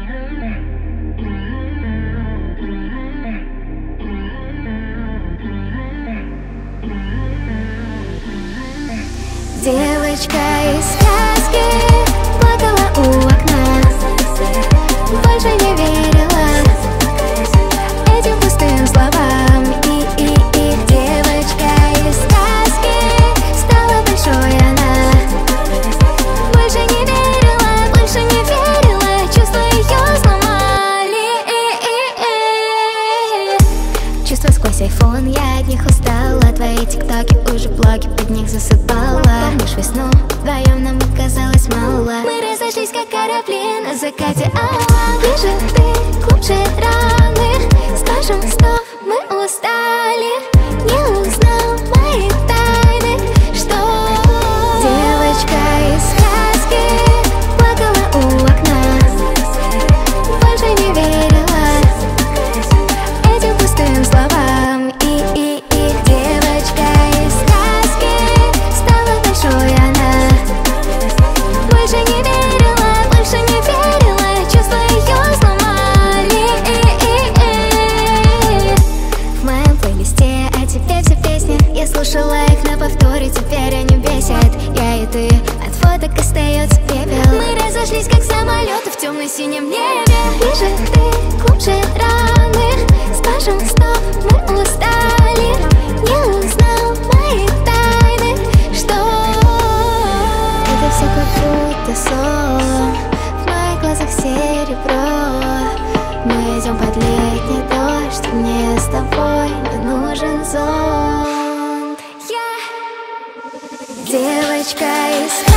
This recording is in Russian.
Девочка из сказки плакала у окна, больше не верила этим пустым словам. И девочка из сказки стала большой она. Больше не верила, чувства ее сломали. Чувства сквозь айфон, я от них устала. Твои тиктоки уже блоги, под них засыпала. Помнишь весну, вдвоем нам оказалось мало. Мы разошлись как корабли на закате. Ближе ты, глубже раны. Скажем стоп, мы устали. Не узнал мои тайны. Что? Девочка из сказки плакала у окна, больше не верила этим пустым словам. И девочка из сказки стала большой она. Больше не верила, чувства ее сломали. В моем плейлисте о тебе все песни. Я слушала их на повторе, теперь они бесят. Я и ты, от фоток остается пепел. Мы разошлись как самолеты в темно-синем небе. Ближе ты, глубже раны. Скажем стоп, мы устали. Не узнал мои тайны. Что? Это все как будто сон. В моих глазах серебро. Мы идем под летний дождь. Мне с тобой не нужен зонт. Девочка из